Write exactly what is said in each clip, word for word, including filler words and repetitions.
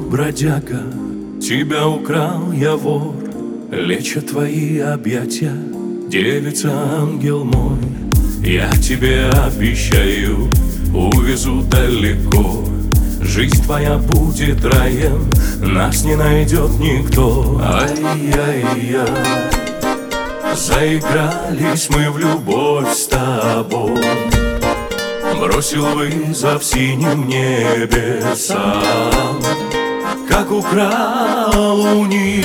бродяга, тебя украл я, вор. Лечат твои объятия, девица, ангел мой. Я тебе обещаю, увезу далеко. Жизнь твоя будет раем, нас не найдет никто. Ай-яй-яй, заигрались мы в любовь с тобой. Бросил вызов синим небесам, как украл у них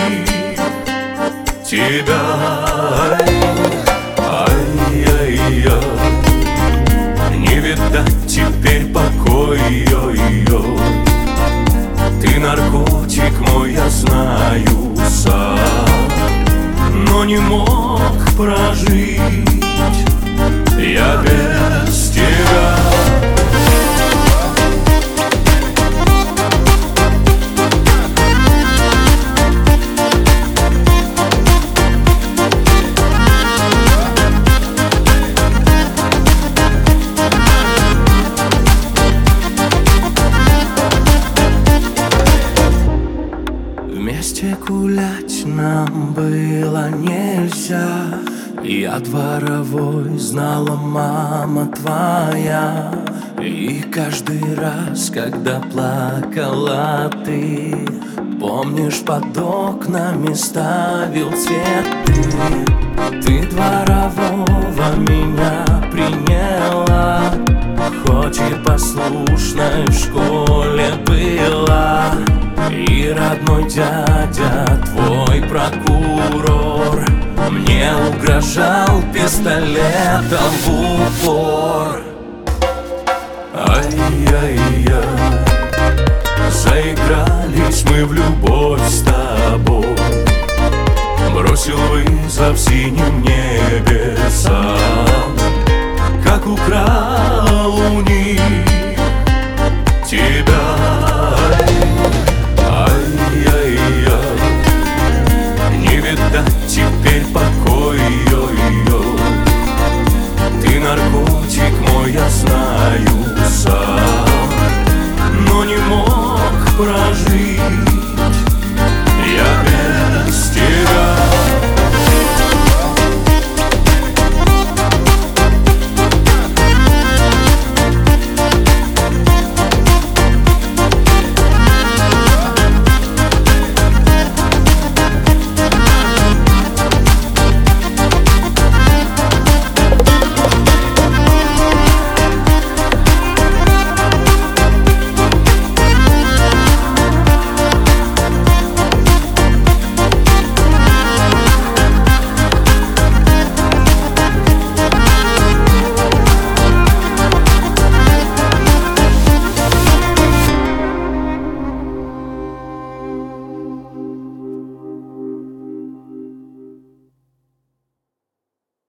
тебя. Ай-яй-яй, не видать теперь покой. Ты наркотик мой, я знаю сам, но не мог прожить я без тебя. Вместе гулять нам было нельзя. Я дворовой, знала мама твоя. И каждый раз, когда плакала ты, помнишь, под окнами ставил цветы. Ты дворового меня приняла, хоть и послушной в школе была. И родной дядя, твой прокурор, мне угрожал пистолетом в упор. Ай-яй-яй, заигрались мы в любовь с тобой. Бросил вызов синим небесам, как украл